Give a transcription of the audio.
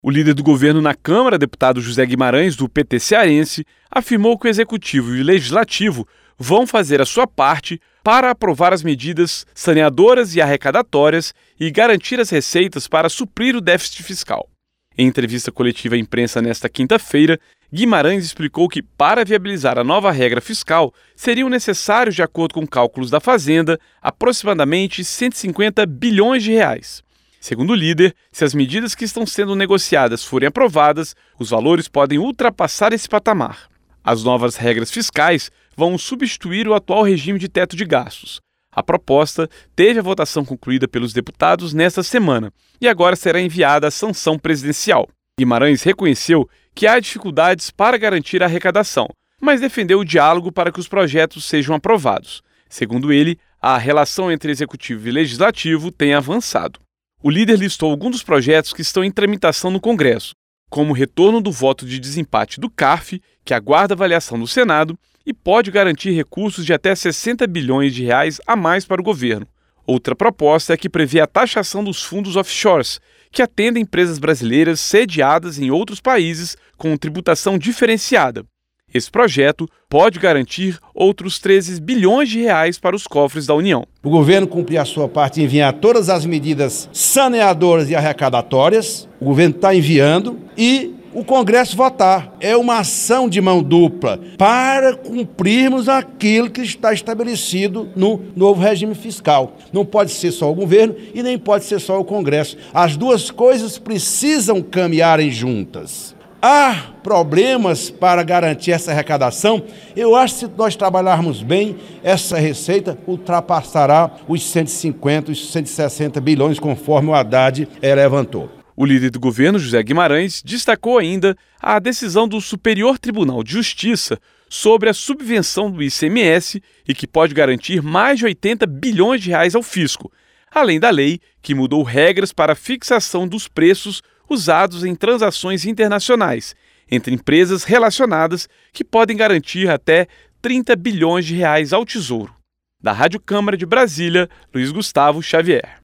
O líder do governo na Câmara, deputado José Guimarães, do PT cearense, afirmou que o Executivo e o Legislativo vão fazer a sua parte para aprovar as medidas saneadoras e arrecadatórias e garantir as receitas para suprir o déficit fiscal. Em entrevista coletiva à imprensa nesta quinta-feira, Guimarães explicou que, para viabilizar a nova regra fiscal, seriam necessários, de acordo com cálculos da Fazenda, aproximadamente 150 bilhões de reais. Segundo o líder, se as medidas que estão sendo negociadas forem aprovadas, os valores podem ultrapassar esse patamar. As novas regras fiscais vão substituir o atual regime de teto de gastos. A proposta teve a votação concluída pelos deputados nesta semana e agora será enviada à sanção presidencial. Guimarães reconheceu que há dificuldades para garantir a arrecadação, mas defendeu o diálogo para que os projetos sejam aprovados. Segundo ele, a relação entre executivo e legislativo tem avançado. O líder listou alguns dos projetos que estão em tramitação no Congresso, como o retorno do voto de desempate do CARF, que aguarda avaliação do Senado e pode garantir recursos de até 60 bilhões de reais a mais para o governo. Outra proposta é que prevê a taxação dos fundos offshores, que atendem empresas brasileiras sediadas em outros países com tributação diferenciada. Esse projeto pode garantir outros 13 bilhões de reais para os cofres da União. O governo cumprir a sua parte e enviar todas as medidas saneadoras e arrecadatórias. O governo está enviando e o Congresso votar. É uma ação de mão dupla para cumprirmos aquilo que está estabelecido no novo regime fiscal. Não pode ser só o governo e nem pode ser só o Congresso. As duas coisas precisam caminharem juntas. Há problemas para garantir essa arrecadação. Eu acho que se nós trabalharmos bem, essa receita ultrapassará os 150, os 160 bilhões, conforme o Haddad levantou. O líder do governo, José Guimarães, destacou ainda a decisão do Superior Tribunal de Justiça sobre a subvenção do ICMS e que pode garantir mais de 80 bilhões de reais ao fisco, além da lei que mudou regras para a fixação dos preços usados em transações internacionais entre empresas relacionadas que podem garantir até 30 bilhões de reais ao Tesouro. Da Rádio Câmara de Brasília, Luiz Gustavo Xavier.